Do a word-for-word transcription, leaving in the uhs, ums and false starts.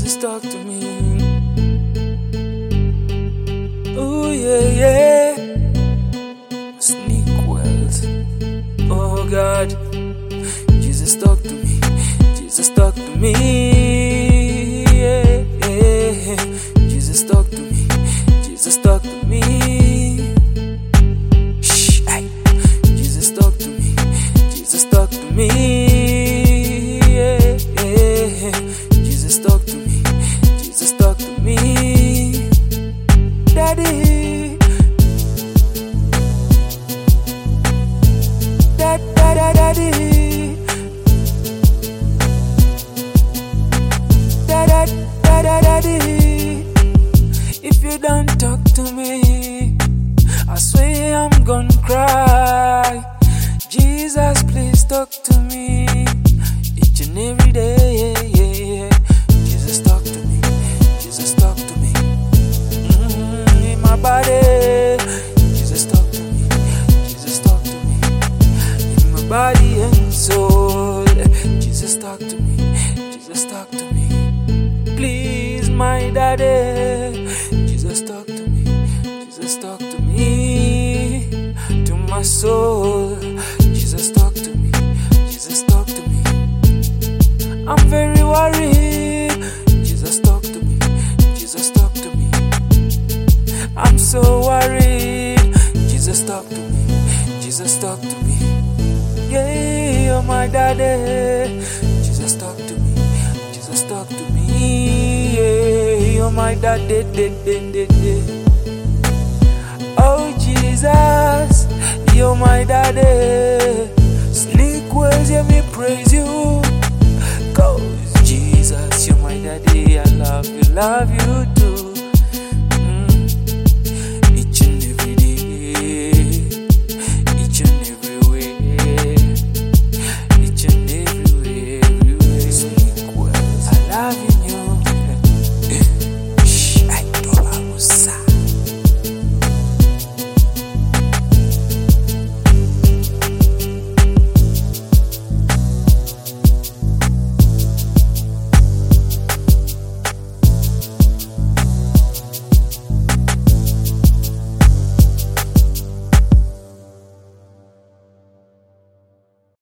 Jesus talk to me. Oh yeah, yeah. Sneak wells. Oh God, Jesus talk to me. Jesus talk to me. Yeah, yeah. Jesus talk to me. Jesus talk to me. Shh, ay. Jesus talk to me. Jesus talk to me. Yeah, yeah. Jesus talk to me. Jesus talk to me. Daddy. Dad, dad, dad, daddy. Dad, dad, dad, dad, daddy. If you don't talk to me, I swear I'm gonna cry. Jesus, please talk to me each and every day. Yeah, yeah, yeah. Jesus, talk to me. Jesus, talk to me. Mm-hmm. In my body. Jesus, talk to me. Jesus, talk to me. In my body and soul. Jesus, talk to me. Jesus, talk to me. Please, my daddy. Jesus, talk to me. Jesus, talk to me. To my soul. Jesus, talk to me. Jesus, talk to me. I'm very worried. Jesus, talk to me. Jesus, talk to me. I'm so worried. Jesus, talk to me. Jesus, talk to me. Yeah, you're my daddy. Jesus, talk to me. Jesus, talk to me. Yeah, you're my daddy. Oh Jesus, you're my daddy. Sneak ways, hear me praise you. Cause Jesus, you're my daddy. I love you, love you too.